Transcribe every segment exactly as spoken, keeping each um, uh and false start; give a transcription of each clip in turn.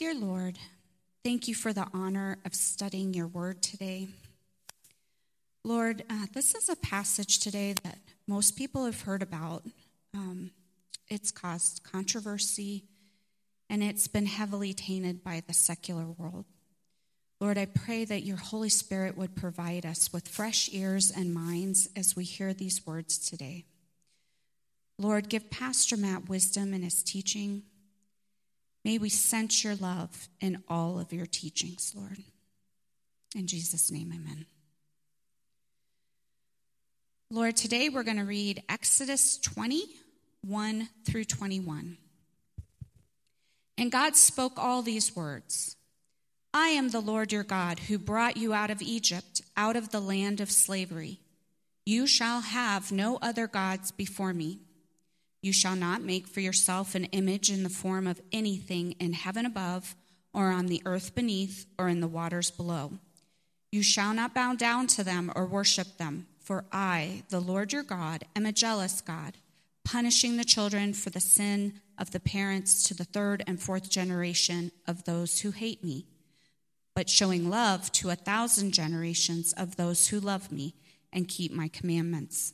Dear Lord, thank you for the honor of studying your word today. Lord, uh, this is a passage today that most people have heard about. Um, it's caused controversy, and it's been heavily tainted by the secular world. Lord, I pray that your Holy Spirit would provide us with fresh ears and minds as we hear these words today. Lord, give Pastor Matt wisdom in his teaching. May we sense your love in all of your teachings, Lord. In Jesus' name, amen. Lord, today we're going to read Exodus twenty, one through twenty-one. And God spoke all these words. I am the Lord your God who brought you out of Egypt, out of the land of slavery. You shall have no other gods before me. You shall not make for yourself an image in the form of anything in heaven above, or on the earth beneath, or in the waters below. You shall not bow down to them or worship them, for I, the Lord your God, am a jealous God, punishing the children for the sin of the parents to the third and fourth generation of those who hate me, but showing love to a thousand generations of those who love me and keep my commandments.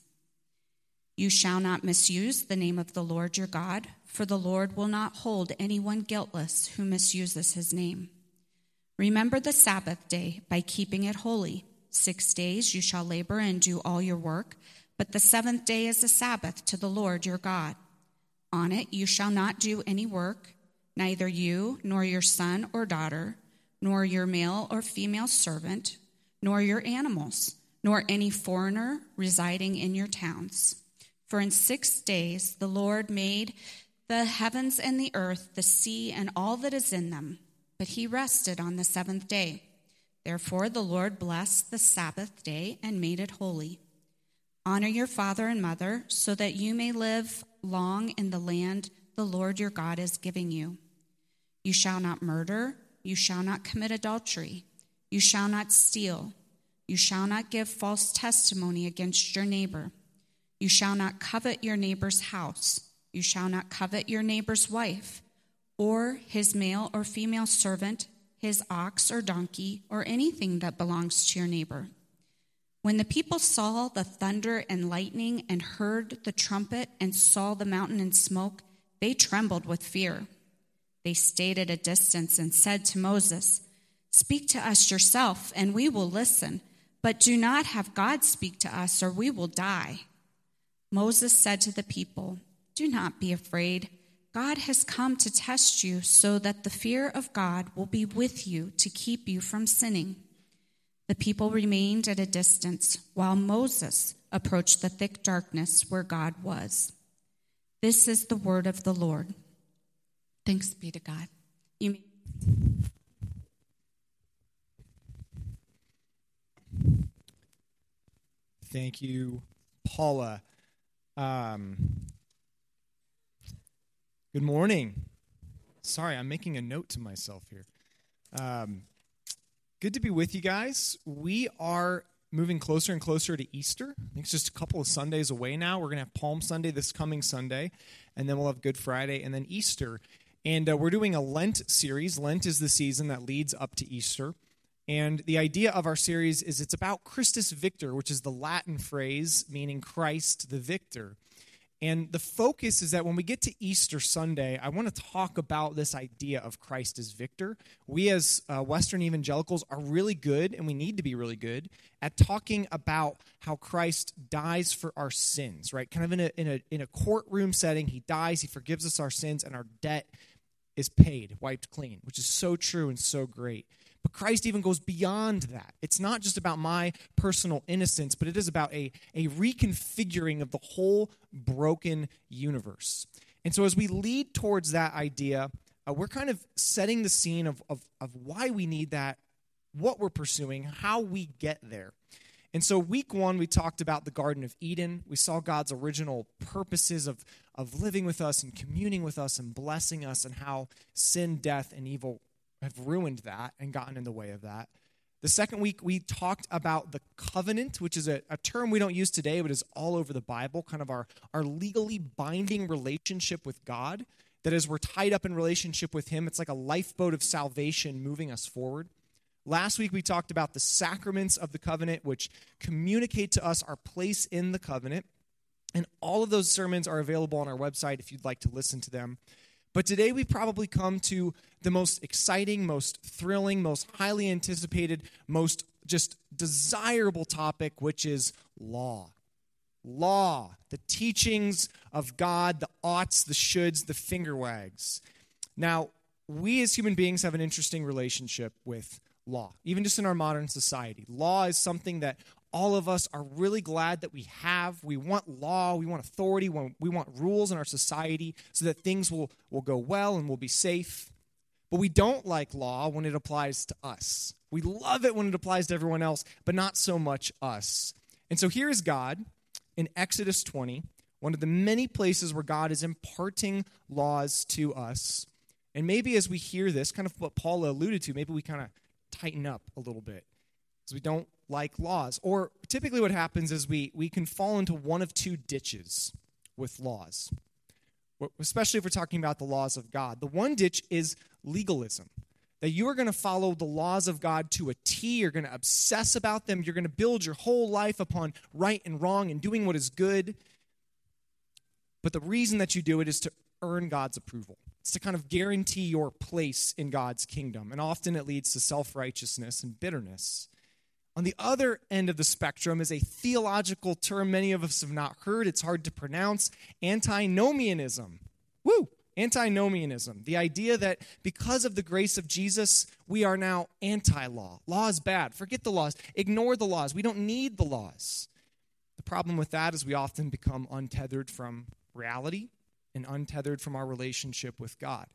You shall not misuse the name of the Lord your God, for the Lord will not hold anyone guiltless who misuses his name. Remember the Sabbath day by keeping it holy. Six days you shall labor and do all your work, but the seventh day is a Sabbath to the Lord your God. On it you shall not do any work, neither you nor your son or daughter, nor your male or female servant, nor your animals, nor any foreigner residing in your towns. For in six days the Lord made the heavens and the earth, the sea, and all that is in them, but he rested on the seventh day. Therefore the Lord blessed the Sabbath day and made it holy. Honor your father and mother, so that you may live long in the land the Lord your God is giving you. You shall not murder, you shall not commit adultery, you shall not steal, you shall not give false testimony against your neighbor. You shall not covet your neighbor's house. You shall not covet your neighbor's wife, or his male or female servant, his ox or donkey, or anything that belongs to your neighbor. When the people saw the thunder and lightning and heard the trumpet and saw the mountain in smoke, they trembled with fear. They stayed at a distance and said to Moses, "Speak to us yourself, and we will listen, but do not have God speak to us, or we will die." Moses said to the people, "Do not be afraid. God has come to test you so that the fear of God will be with you to keep you from sinning." The people remained at a distance while Moses approached the thick darkness where God was. This is the word of the Lord. Thanks be to God. You may- Thank you, Paula. Um, good morning. Sorry, I'm making a note to myself here. Um, good to be with you guys. We are moving closer and closer to Easter. I think it's just a couple of Sundays away now. We're going to have Palm Sunday this coming Sunday, and then we'll have Good Friday, and then Easter. And uh, we're doing a Lent series. Lent is the season that leads up to Easter. And the idea of our series is it's about Christus Victor, which is the Latin phrase meaning Christ the Victor. And the focus is that when we get to Easter Sunday, I want to talk about this idea of Christ as Victor. We as uh, Western evangelicals are really good, and we need to be really good, at talking about how Christ dies for our sins, right? Kind of in a, in a, in a courtroom setting, he dies, he forgives us our sins, and our debt is paid, wiped clean, which is so true and so great. But Christ even goes beyond that. It's not just about my personal innocence, but it is about a, a reconfiguring of the whole broken universe. And so as we lead towards that idea, uh, we're kind of setting the scene of, of, of why we need that, what we're pursuing, how we get there. And so week one, we talked about the Garden of Eden. We saw God's original purposes of, of living with us and communing with us and blessing us, and how sin, death, and evil have ruined that and gotten in the way of that. The second week, we talked about the covenant, which is a, a term we don't use today, but is all over the Bible, kind of our, our legally binding relationship with God that as we're tied up in relationship with him, it's like a lifeboat of salvation moving us forward. Last week we talked about the sacraments of the covenant, which communicate to us our place in the covenant. And all of those sermons are available on our website if you'd like to listen to them. But today we probably come to the most exciting, most thrilling, most highly anticipated, most just desirable topic, which is law. Law, the teachings of God, the oughts, the shoulds, the finger wags. Now, we as human beings have an interesting relationship with law, even just in our modern society. Law is something that all of us are really glad that we have. We want law, we want authority, we want rules in our society so that things will, will go well and will be safe. But we don't like law when it applies to us. We love it when it applies to everyone else, but not so much us. And so here is God in Exodus twenty, one of the many places where God is imparting laws to us. And maybe as we hear this, kind of what Paul alluded to, maybe we kind of tighten up a little bit because we don't like laws. Or typically what happens is we, we can fall into one of two ditches with laws, especially if we're talking about the laws of God. The one ditch is legalism, that you are going to follow the laws of God to a T. You're going to obsess about them. You're going to build your whole life upon right and wrong and doing what is good. But the reason that you do it is to earn God's approval. It's to kind of guarantee your place in God's kingdom. And often it leads to self-righteousness and bitterness. On the other end of the spectrum is a theological term many of us have not heard. It's hard to pronounce. Antinomianism. Woo! Antinomianism. The idea that because of the grace of Jesus, we are now anti-law. Law is bad. Forget the laws. Ignore the laws. We don't need the laws. The problem with that is we often become untethered from reality and untethered from our relationship with God.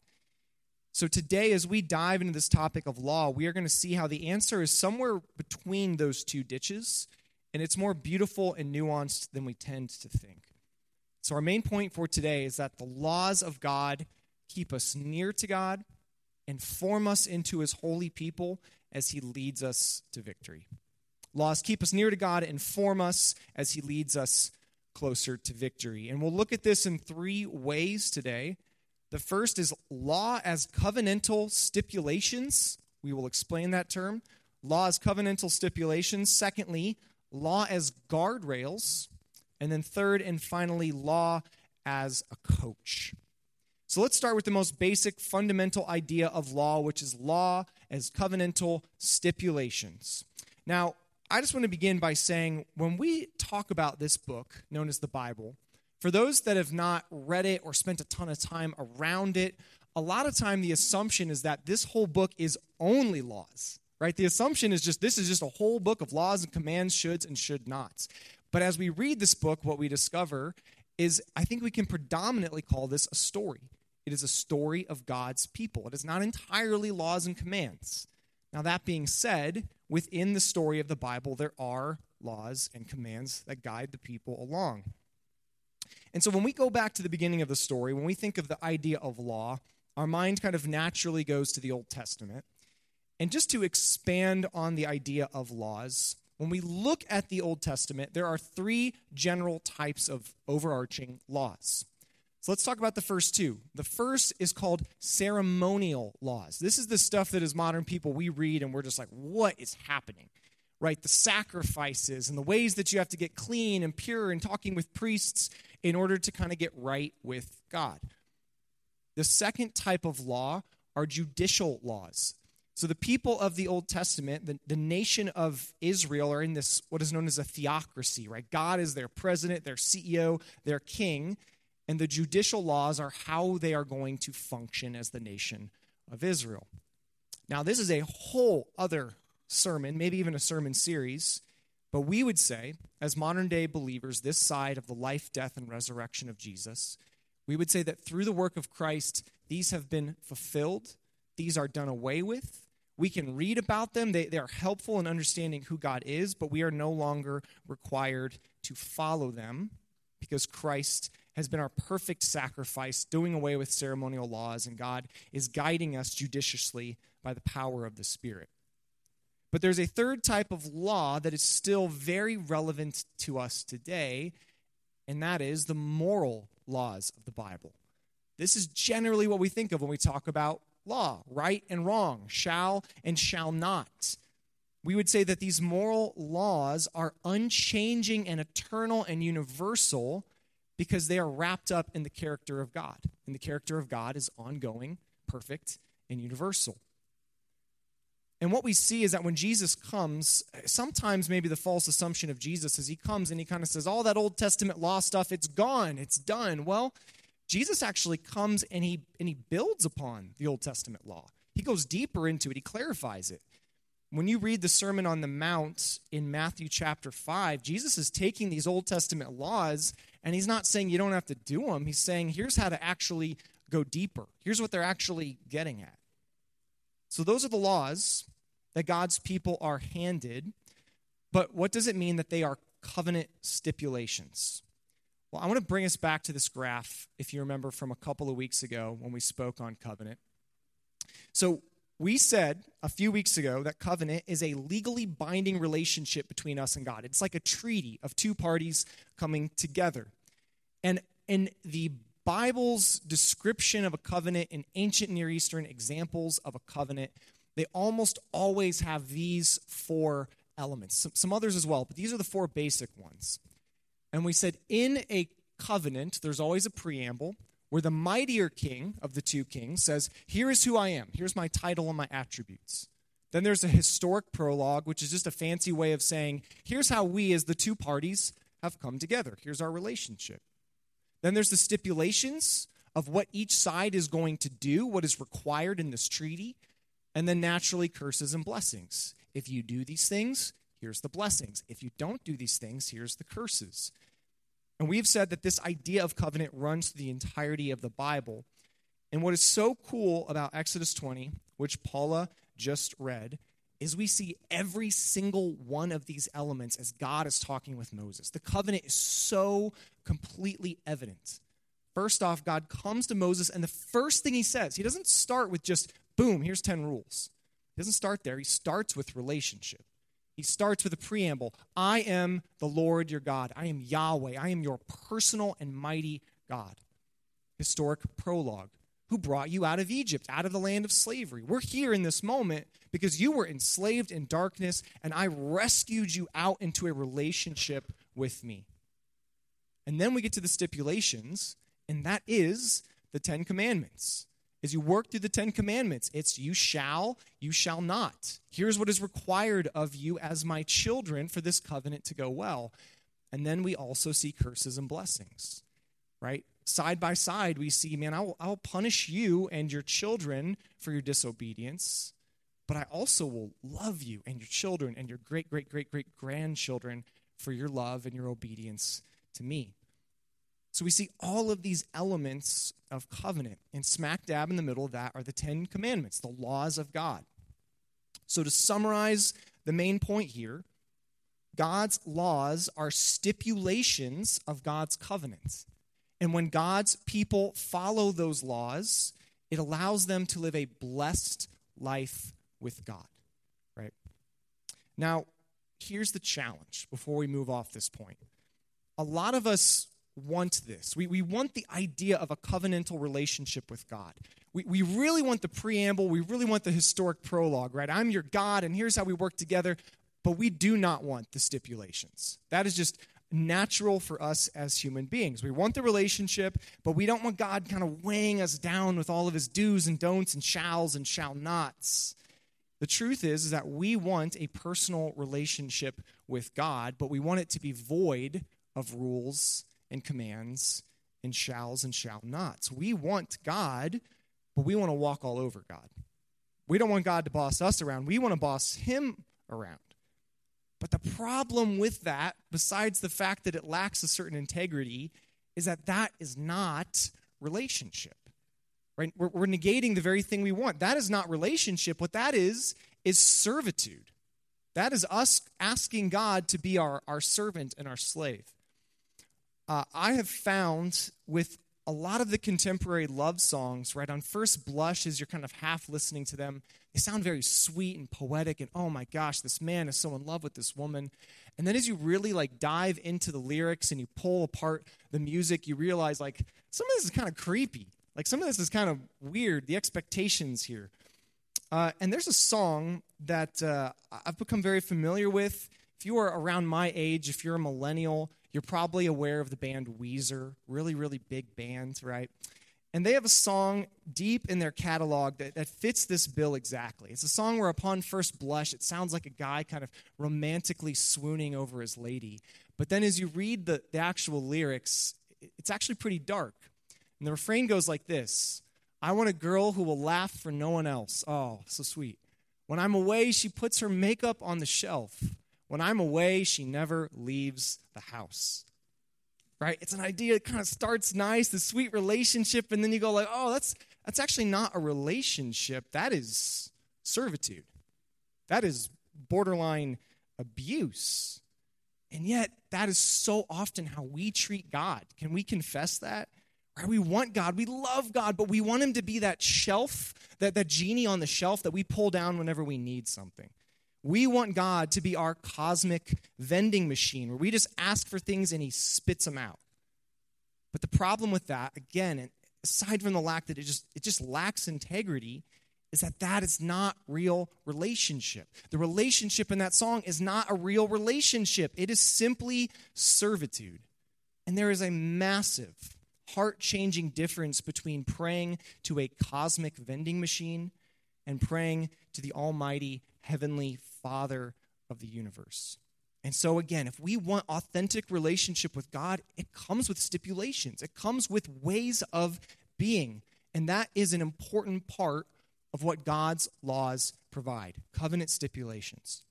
So today, as we dive into this topic of law, we are going to see how the answer is somewhere between those two ditches, and it's more beautiful and nuanced than we tend to think. So our main point for today is that the laws of God keep us near to God and form us into his holy people as he leads us to victory. Laws keep us near to God and form us as he leads us closer to victory. And we'll look at this in three ways today. The first is law as covenantal stipulations. We will explain that term. Law as covenantal stipulations. Secondly, law as guardrails. And then third and finally, law as a coach. So let's start with the most basic fundamental idea of law, which is law as covenantal stipulations. Now, I just want to begin by saying when we talk about this book known as the Bible, for those that have not read it or spent a ton of time around it, a lot of time the assumption is that this whole book is only laws, right? The assumption is just this is just a whole book of laws and commands, shoulds and should nots. But as we read this book, what we discover is I think we can predominantly call this a story. It is a story of God's people. It is not entirely laws and commands. Now, that being said, within the story of the Bible, there are laws and commands that guide the people along. And so when we go back to the beginning of the story, when we think of the idea of law, our mind kind of naturally goes to the Old Testament. And just to expand on the idea of laws, when we look at the Old Testament, there are three general types of overarching laws. So let's talk about the first two. The first is called ceremonial laws. This is the stuff that as modern people we read and we're just like, what is happening? Right? The sacrifices and the ways that you have to get clean and pure and talking with priests in order to kind of get right with God. The second type of law are judicial laws. So the people of the Old Testament, the, the nation of Israel, are in this, what is known as a theocracy, right? God is their president, their C E O, their king, and the judicial laws are how they are going to function as the nation of Israel. Now, this is a whole other sermon, maybe even a sermon series, but we would say, as modern-day believers, this side of the life, death, and resurrection of Jesus, we would say that through the work of Christ, these have been fulfilled. These are done away with. We can read about them. They, they are helpful in understanding who God is, but we are no longer required to follow them because Christ has been our perfect sacrifice, doing away with ceremonial laws, and God is guiding us judiciously by the power of the Spirit. But there's a third type of law that is still very relevant to us today, and that is the moral laws of the Bible. This is generally what we think of when we talk about law, right and wrong, shall and shall not. We would say that these moral laws are unchanging and eternal and universal because they are wrapped up in the character of God. And the character of God is ongoing, perfect, and universal. And what we see is that when Jesus comes, sometimes maybe the false assumption of Jesus is he comes and he kind of says, all that Old Testament law stuff, it's gone, it's done. Well, Jesus actually comes and he and he builds upon the Old Testament law. He goes deeper into it. He clarifies it. When you read the Sermon on the Mount in Matthew chapter five, Jesus is taking these Old Testament laws, and he's not saying you don't have to do them. He's saying here's how to actually go deeper. Here's what they're actually getting at. So those are the laws that God's people are handed. But what does it mean that they are covenant stipulations? Well, I want to bring us back to this graph, if you remember from a couple of weeks ago when we spoke on covenant. So we said a few weeks ago that covenant is a legally binding relationship between us and God. It's like a treaty of two parties coming together. And in the Bible's description of a covenant in ancient Near Eastern examples of a covenant, they almost always have these four elements. Some, some others as well, but these are the four basic ones. And we said in a covenant, there's always a preamble where the mightier king of the two kings says, here is who I am. Here's my title and my attributes. Then there's a historic prologue, which is just a fancy way of saying, here's how we as the two parties have come together. Here's our relationship. Then there's the stipulations of what each side is going to do, what is required in this treaty, and then naturally curses and blessings. If you do these things, here's the blessings. If you don't do these things, here's the curses. And we've said that this idea of covenant runs through the entirety of the Bible. And what is so cool about Exodus twenty, which Paula just read, is we see every single one of these elements as God is talking with Moses. The covenant is so completely evident. First off, God comes to Moses, and the first thing he says, he doesn't start with just, boom, here's ten rules. He doesn't start there. He starts with relationship. He starts with a preamble. I am the Lord your God. I am Yahweh. I am your personal and mighty God. Historic prologue. Who brought you out of Egypt, out of the land of slavery? We're here in this moment because you were enslaved in darkness, and I rescued you out into a relationship with me. And then we get to the stipulations, and that is the Ten Commandments. As you work through the Ten Commandments, it's you shall, you shall not. Here's what is required of you as my children for this covenant to go well. And then we also see curses and blessings, right? Side by side, we see, man, I will, I will punish you and your children for your disobedience, but I also will love you and your children and your great, great, great, great grandchildren for your love and your obedience to me. So we see all of these elements of covenant, and smack dab in the middle of that are the Ten Commandments, the laws of God. So to summarize the main point here, God's laws are stipulations of God's covenant. And when God's people follow those laws, it allows them to live a blessed life with God, right? Now, here's the challenge before we move off this point. A lot of us want this. We, we want the idea of a covenantal relationship with God. We, we really want the preamble. We really want the historic prologue, right? I'm your God, and here's how we work together. But we do not want the stipulations. That is just natural for us as human beings. We want the relationship, but we don't want God kind of weighing us down with all of his do's and don'ts and shalls and shall nots. The truth is, is that we want a personal relationship with God, but we want it to be void of rules and commands and shalls and shall nots. We want God, but we want to walk all over God. We don't want God to boss us around. We want to boss him around. But the problem with that, besides the fact that it lacks a certain integrity, is that that is not relationship. Right? We're, we're negating the very thing we want. That is not relationship. What that is, is servitude. That is us asking God to be our, our servant and our slave. Uh, I have found with a lot of the contemporary love songs, right, on first blush, as you're kind of half listening to them, they sound very sweet and poetic, and oh my gosh, this man is so in love with this woman. And then as you really like dive into the lyrics and you pull apart the music, you realize like some of this is kind of creepy. Like some of this is kind of weird, the expectations here. Uh, and there's a song that uh, I've become very familiar with. If you are around my age, if you're a millennial, you're probably aware of the band Weezer, really, really big band, right? And they have a song deep in their catalog that, that fits this bill exactly. It's a song where upon first blush, it sounds like a guy kind of romantically swooning over his lady. But then as you read the, the actual lyrics, it's actually pretty dark. And the refrain goes like this: I want a girl who will laugh for no one else. Oh, so sweet. When I'm away, she puts her makeup on the shelf. When I'm away, she never leaves the house. Right? It's an idea that kind of starts nice, the sweet relationship, and then you go like, oh, that's that's actually not a relationship. That is servitude. That is borderline abuse. And yet, that is so often how we treat God. Can we confess that? Right? We want God, we love God, but we want him to be that shelf, that, that genie on the shelf that we pull down whenever we need something. We want God to be our cosmic vending machine where we just ask for things and he spits them out. But the problem with that, again, aside from the lack that it just it just lacks integrity, is that that is not real relationship. The relationship in that song is not a real relationship. It is simply servitude. And there is a massive, heart-changing difference between praying to a cosmic vending machine and praying to the almighty heavenly Father of the universe. And so again, if we want authentic relationship with God, it comes with stipulations. It comes with ways of being. And that is an important part of what God's laws provide, covenant stipulations.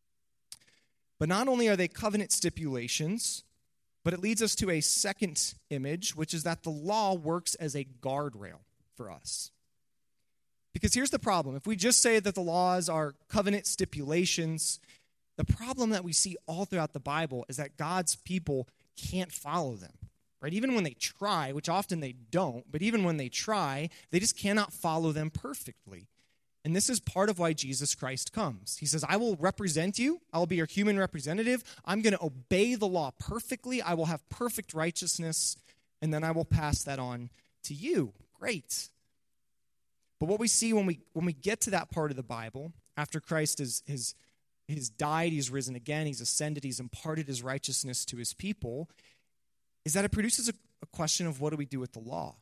But not only are they covenant stipulations, but it leads us to a second image, which is that the law works as a guardrail for us. Because here's the problem. If we just say that the laws are covenant stipulations, the problem that we see all throughout the Bible is that God's people can't follow them, right? Even when they try, which often they don't, but even when they try, they just cannot follow them perfectly. And this is part of why Jesus Christ comes. He says, I will represent you. I will be your human representative. I'm going to obey the law perfectly. I will have perfect righteousness, and then I will pass that on to you. Great. But what we see when we when we get to that part of the Bible, after Christ is, is, He's died, he's risen again, he's ascended, he's imparted his righteousness to his people, is that it produces a, a question of what do we do with the law?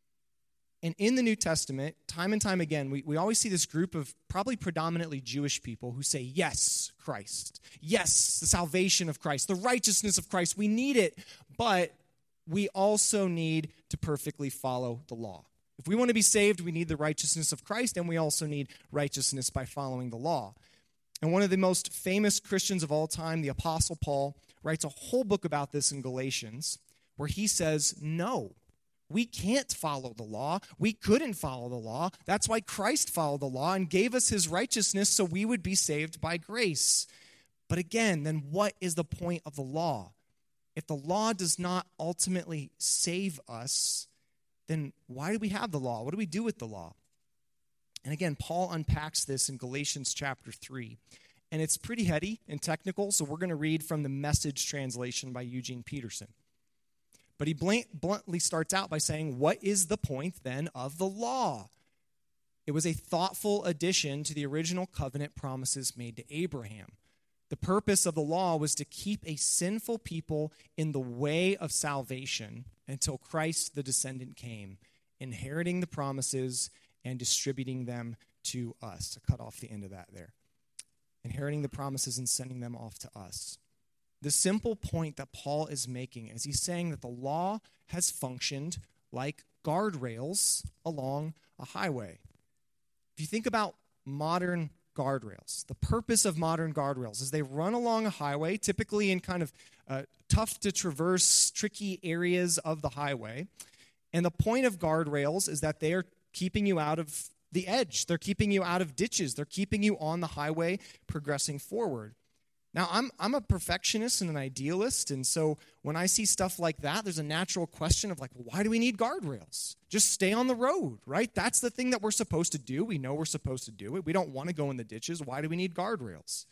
And in the New Testament, time and time again, we, we always see this group of probably predominantly Jewish people who say, yes, Christ. Yes, the salvation of Christ, the righteousness of Christ. We need it, but we also need to perfectly follow the law. If we want to be saved, we need the righteousness of Christ, and we also need righteousness by following the law. And one of the most famous Christians of all time, the Apostle Paul, writes a whole book about this in Galatians, where he says, no, we can't follow the law. We couldn't follow the law. That's why Christ followed the law and gave us his righteousness so we would be saved by grace. But again, then what is the point of the law? If the law does not ultimately save us, then why do we have the law? What do we do with the law? And again, Paul unpacks this in Galatians chapter three. And it's pretty heady and technical, so we're going to read from the Message translation by Eugene Peterson. But he bluntly starts out by saying, what is the point then of the law? It was a thoughtful addition to the original covenant promises made to Abraham. The purpose of the law was to keep a sinful people in the way of salvation until Christ the descendant came, inheriting the promises and distributing them to us. To cut off the end of that there. Inheriting the promises and sending them off to us. The simple point that Paul is making is he's saying that the law has functioned like guardrails along a highway. If you think about modern guardrails, the purpose of modern guardrails is they run along a highway, typically in kind of uh, tough to traverse, tricky areas of the highway. And the point of guardrails is that they are keeping you out of the edge. They're keeping you out of ditches. They're keeping you on the highway progressing forward. Now, I'm I'm a perfectionist and an idealist, and so when I see stuff like that, there's a natural question of like, well, why do we need guardrails? Just stay on the road, right? That's the thing that we're supposed to do. We know we're supposed to do it. We don't want to go in the ditches. Why do we need guardrails?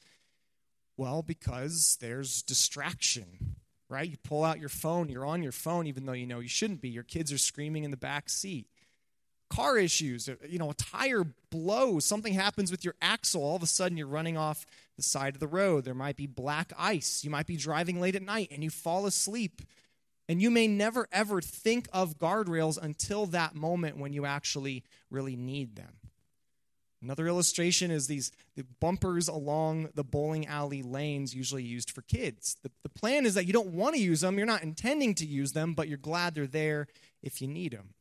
Well, because there's distraction, right? You pull out your phone, you're on your phone even though you know you shouldn't be. Your kids are screaming in the back seat. car issues, you know, a tire blows, something happens with your axle, all of a sudden you're running off the side of the road. There might be black ice. You might be driving late at night and you fall asleep. And you may never, ever think of guardrails until that moment when you actually really need them. Another illustration is these the bumpers along the bowling alley lanes usually used for kids. The, the plan is that you don't want to use them. You're not intending to use them, but you're glad they're there if you need them.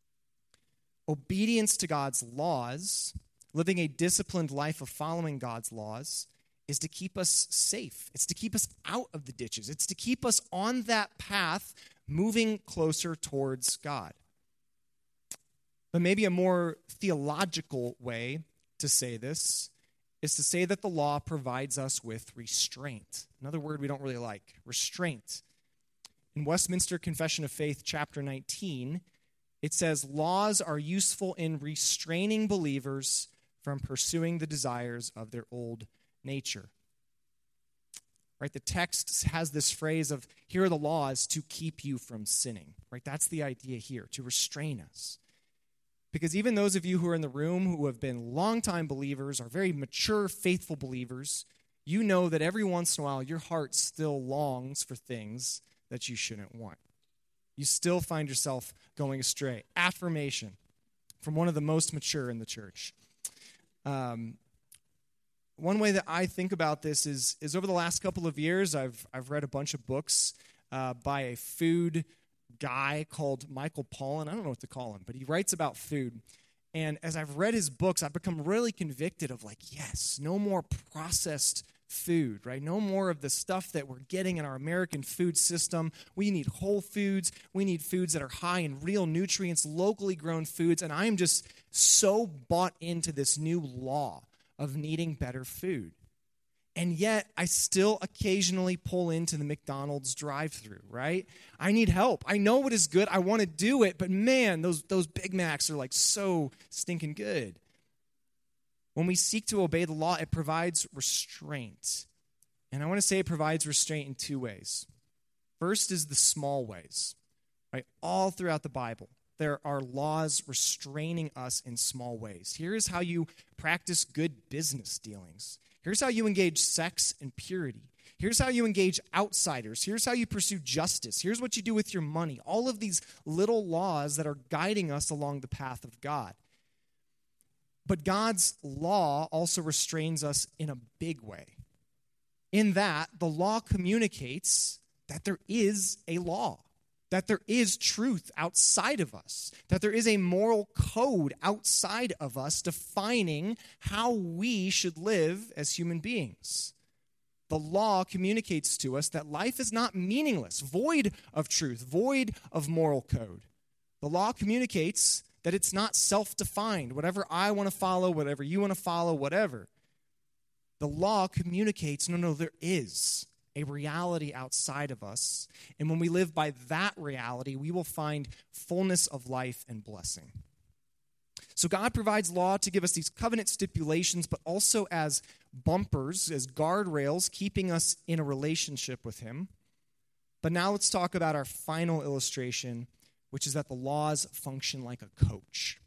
Obedience to God's laws, living a disciplined life of following God's laws, is to keep us safe. It's to keep us out of the ditches. It's to keep us on that path, moving closer towards God. But maybe a more theological way to say this is to say that the law provides us with restraint. Another word we don't really like, restraint. In Westminster Confession of Faith, chapter nineteen, it says, laws are useful in restraining believers from pursuing the desires of their old nature. Right? The text has this phrase of, here are the laws to keep you from sinning. Right? That's the idea here, to restrain us. Because even those of you who are in the room who have been longtime believers, are very mature, faithful believers, you know that every once in a while your heart still longs for things that you shouldn't want. You still find yourself going astray. Affirmation from one of the most mature in the church. Um, one way that I think about this is, is over the last couple of years, I've I've read a bunch of books uh, by a food guy called Michael Pollan. I don't know what to call him, but he writes about food. And as I've read his books, I've become really convicted of like, yes, no more processed food, right? No more of the stuff that we're getting in our American food system. We need whole foods. We need foods that are high in real nutrients, locally grown foods. And I am just so bought into this new law of needing better food. And yet, I still occasionally pull into the McDonald's drive-thru, right? I need help. I know what is good. I want to do it. But man, those, those Big Macs are like so stinking good. When we seek to obey the law, it provides restraint. And I want to say it provides restraint in two ways. First is the small ways, right? All throughout the Bible, there are laws restraining us in small ways. Here is how you practice good business dealings. Here's how you engage sex and purity. Here's how you engage outsiders. Here's how you pursue justice. Here's what you do with your money. All of these little laws that are guiding us along the path of God. But God's law also restrains us in a big way. In that, the law communicates that there is a law, that there is truth outside of us, that there is a moral code outside of us defining how we should live as human beings. The law communicates to us that life is not meaningless, void of truth, void of moral code. The law communicates that it's not self-defined, whatever I want to follow, whatever you want to follow, whatever. The law communicates, no, no, there is a reality outside of us. And when we live by that reality, we will find fullness of life and blessing. So God provides law to give us these covenant stipulations, but also as bumpers, as guardrails, keeping us in a relationship with him. But now let's talk about our final illustration, which is that the laws function like a coach.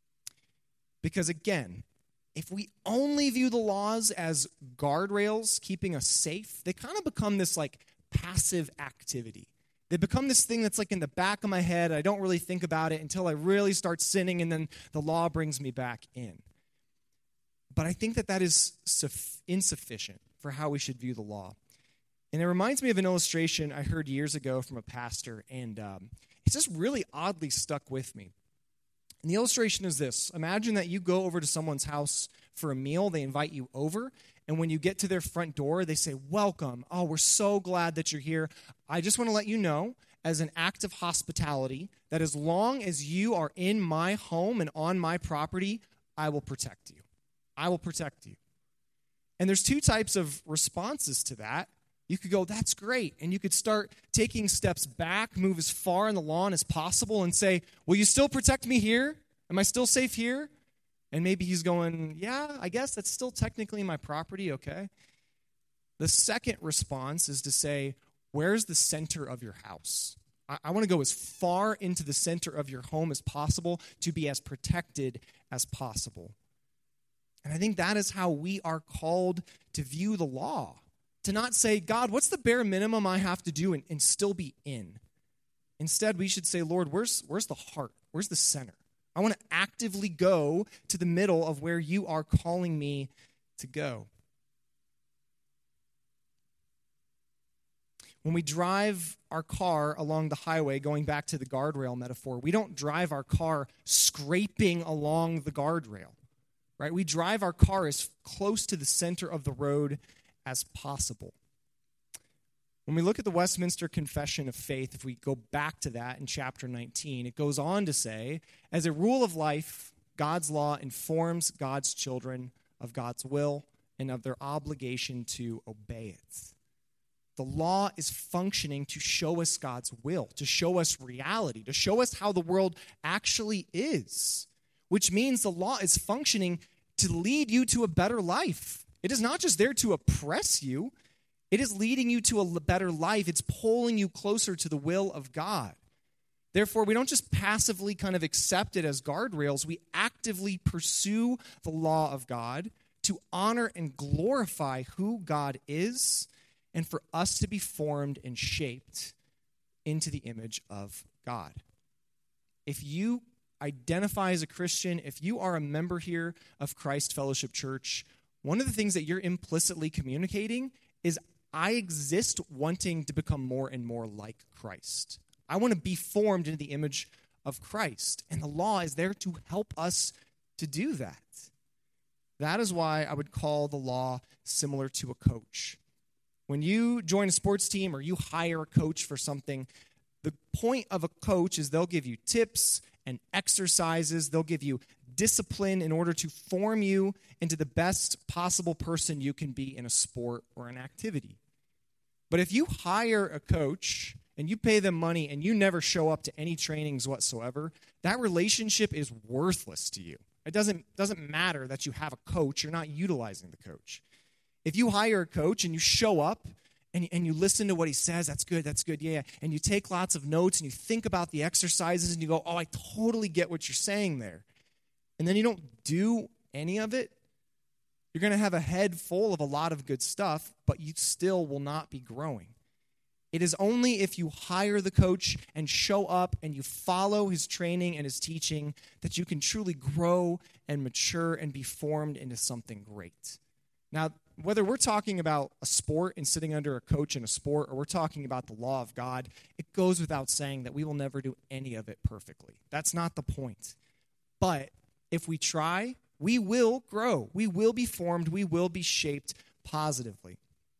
Because again, if we only view the laws as guardrails keeping us safe, they kind of become this like passive activity. They become this thing that's like in the back of my head. I don't really think about it until I really start sinning, and then the law brings me back in. But I think that that is suff- insufficient for how we should view the law. And it reminds me of an illustration I heard years ago from a pastor, and um, it's just really oddly stuck with me. And the illustration is this. Imagine that you go over to someone's house for a meal. They invite you over. And when you get to their front door, they say, welcome. Oh, we're so glad that you're here. I just want to let you know, as an act of hospitality, that as long as you are in my home and on my property, I will protect you. I will protect you. And there's two types of responses to that. You could go, that's great. And you could start taking steps back, move as far on the lawn as possible and say, will you still protect me here? Am I still safe here? And maybe he's going, yeah, I guess that's still technically my property, okay. The second response is to say, where's the center of your house? I, I want to go as far into the center of your home as possible to be as protected as possible. And I think that is how we are called to view the law. To not say, God, what's the bare minimum I have to do and, and still be in? Instead, we should say, Lord, where's, where's the heart? Where's the center? I want to actively go to the middle of where you are calling me to go. When we drive our car along the highway, going back to the guardrail metaphor, we don't drive our car scraping along the guardrail, right? We drive our car as close to the center of the road as possible. When we look at the Westminster Confession of Faith, if we go back to that in chapter nineteen, it goes on to say, as a rule of life, God's law informs God's children of God's will and of their obligation to obey it. The law is functioning to show us God's will, to show us reality, to show us how the world actually is, which means the law is functioning to lead you to a better life. It is not just there to oppress you. It is leading you to a better life. It's pulling you closer to the will of God. Therefore, we don't just passively kind of accept it as guardrails. We actively pursue the law of God to honor and glorify who God is and for us to be formed and shaped into the image of God. If you identify as a Christian, if you are a member here of Christ Fellowship Church, one of the things that you're implicitly communicating is, I exist wanting to become more and more like Christ. I want to be formed into the image of Christ. And the law is there to help us to do that. That is why I would call the law similar to a coach. When you join a sports team or you hire a coach for something, the point of a coach is they'll give you tips and exercises. They'll give you discipline in order to form you into the best possible person you can be in a sport or an activity. But if you hire a coach and you pay them money and you never show up to any trainings whatsoever, that relationship is worthless to you. It doesn't, doesn't matter that you have a coach. You're not utilizing the coach. If you hire a coach and you show up and, and you listen to what he says, that's good, that's good, yeah, and you take lots of notes and you think about the exercises and you go, oh, I totally get what you're saying there. And then you don't do any of it, you're going to have a head full of a lot of good stuff, but you still will not be growing. It is only if you hire the coach and show up and you follow his training and his teaching that you can truly grow and mature and be formed into something great. Now, whether we're talking about a sport and sitting under a coach in a sport, or we're talking about the law of God, it goes without saying that we will never do any of it perfectly. That's not the point. But if we try, we will grow. We will be formed. We will be shaped positively.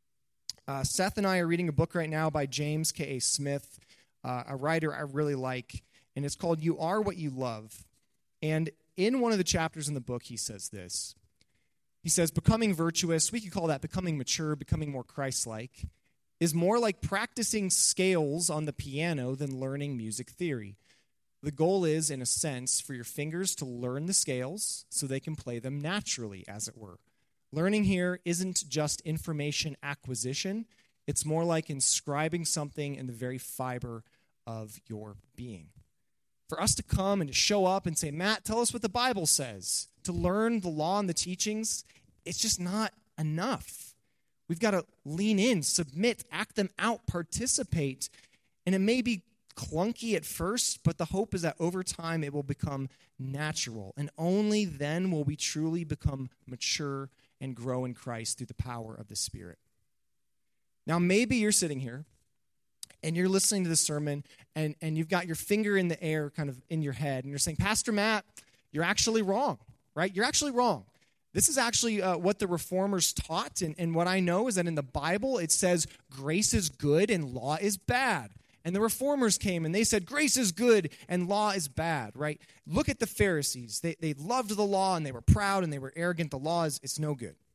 Uh, Seth and I are reading a book right now by James K A. Smith, uh, a writer I really like, and it's called You Are What You Love. And in one of the chapters in the book, he says this. He says, becoming virtuous, we could call that becoming mature, becoming more Christ-like, is more like practicing scales on the piano than learning music theory. The goal is, in a sense, for your fingers to learn the scales so they can play them naturally, as it were. Learning here isn't just information acquisition. It's more like inscribing something in the very fiber of your being. For us to come and to show up and say, Matt, tell us what the Bible says, to learn the law and the teachings, it's just not enough. We've got to lean in, submit, act them out, participate. And it may be clunky at first, but the hope is that over time it will become natural. And only then will we truly become mature and grow in Christ through the power of the Spirit. Now, maybe you're sitting here and you're listening to the sermon and, and you've got your finger in the air kind of in your head and you're saying, Pastor Matt, you're actually wrong, right? You're actually wrong. This is actually uh, what the Reformers taught, and, and what I know is that in the Bible it says grace is good and law is bad. And the Reformers came and they said grace is good and law is bad, right? Look at the Pharisees. They, they loved the law and they were proud and they were arrogant. The law is it's no good.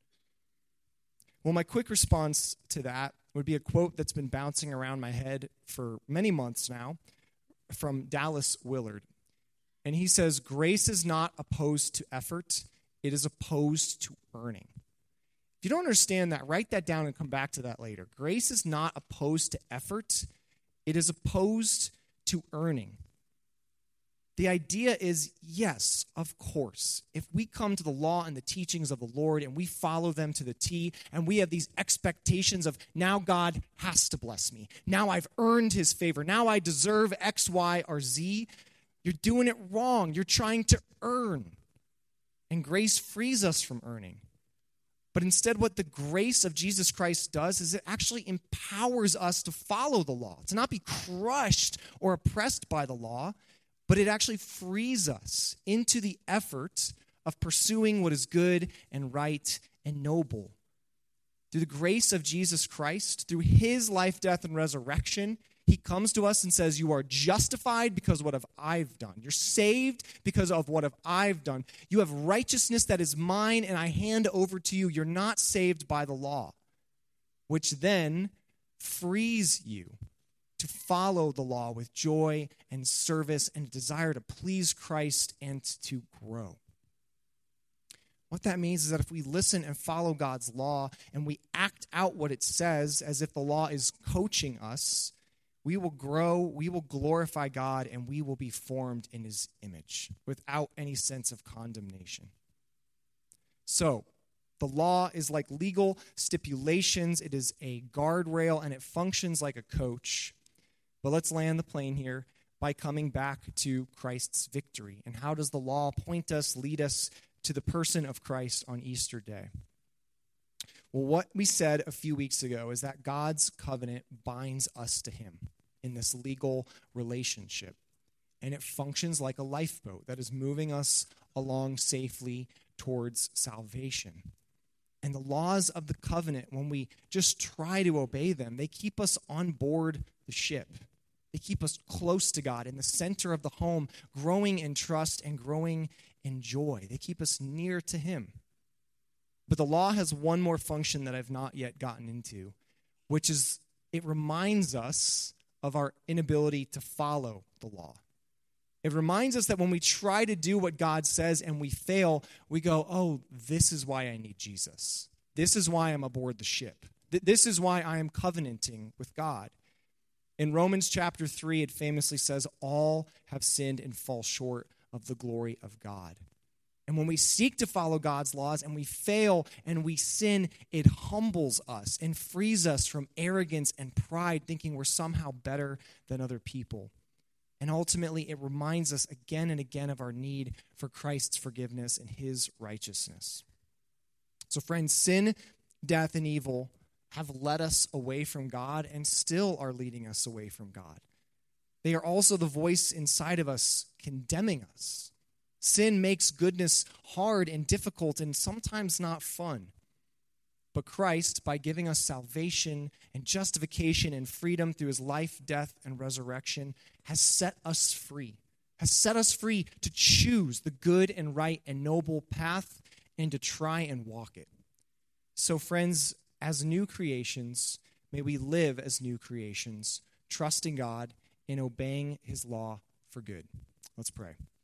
Well, my quick response to that would be a quote that's been bouncing around my head for many months now from Dallas Willard. And he says, grace is not opposed to effort. It is opposed to earning. If you don't understand that, write that down and come back to that later. Grace is not opposed to effort. It is opposed to earning. The idea is, yes, of course, if we come to the law and the teachings of the Lord and we follow them to the T, and we have these expectations of, now God has to bless me. Now I've earned his favor. Now I deserve X, Y, or Z. You're doing it wrong. You're trying to earn. And grace frees us from earning. But instead, what the grace of Jesus Christ does is it actually empowers us to follow the law, to not be crushed or oppressed by the law, but it actually frees us into the effort of pursuing what is good and right and noble. Through the grace of Jesus Christ, through his life, death, and resurrection, he comes to us and says, you are justified because of what have I've done. You're saved because of what have I've done. You have righteousness that is mine, and I hand over to you. You're not saved by the law, which then frees you to follow the law with joy and service and a desire to please Christ and to grow. What that means is that if we listen and follow God's law and we act out what it says as if the law is coaching us, we will grow, we will glorify God, and we will be formed in his image without any sense of condemnation. So, the law is like legal stipulations. It is a guardrail, and it functions like a coach. But let's land the plane here by coming back to Christ's victory. And how does the law point us, lead us to the person of Christ on Easter Day? Well, what we said a few weeks ago is that God's covenant binds us to him in this legal relationship. And it functions like a lifeboat that is moving us along safely towards salvation. And the laws of the covenant, when we just try to obey them, they keep us on board the ship. They keep us close to God in the center of the home, growing in trust and growing in joy. They keep us near to him. But the law has one more function that I've not yet gotten into, which is it reminds us of our inability to follow the law. It reminds us that when we try to do what God says and we fail, we go, oh, this is why I need Jesus. This is why I'm aboard the ship. This is why I am covenanting with God. In Romans chapter three, it famously says, all have sinned and fall short of the glory of God. And when we seek to follow God's laws and we fail and we sin, it humbles us and frees us from arrogance and pride, thinking we're somehow better than other people. And ultimately, it reminds us again and again of our need for Christ's forgiveness and his righteousness. So friends, sin, death, and evil have led us away from God and still are leading us away from God. They are also the voice inside of us condemning us. Sin makes goodness hard and difficult and sometimes not fun. But Christ, by giving us salvation and justification and freedom through his life, death, and resurrection, has set us free, has set us free to choose the good and right and noble path and to try and walk it. So friends, as new creations, may we live as new creations, trusting God and obeying his law for good. Let's pray.